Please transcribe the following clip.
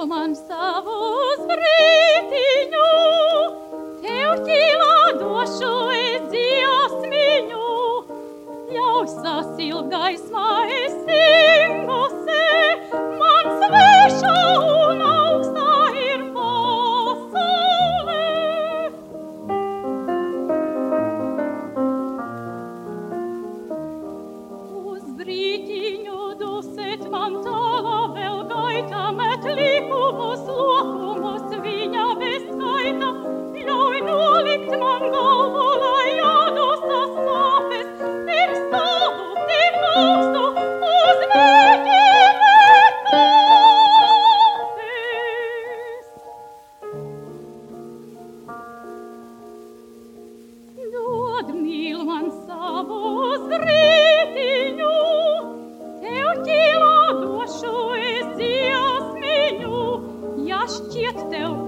man savus brītiņu, tev tīlā došu es dziesmiņu, ļauj sasilpt gaismā es singose, man sveša un augstā ir pasaule. Uz brītiņu duset man tālā vēl gaita, met likumus, lokumus viņa bez skaita, ļauj nolikt man galvu, lai jādusas sāpes, tik stāvu, tik augstu, uz mēģi metāpes. Dod, mīl man savus brītiņu, tev ķīlā došu es dziesmiņu, ja šķiet tev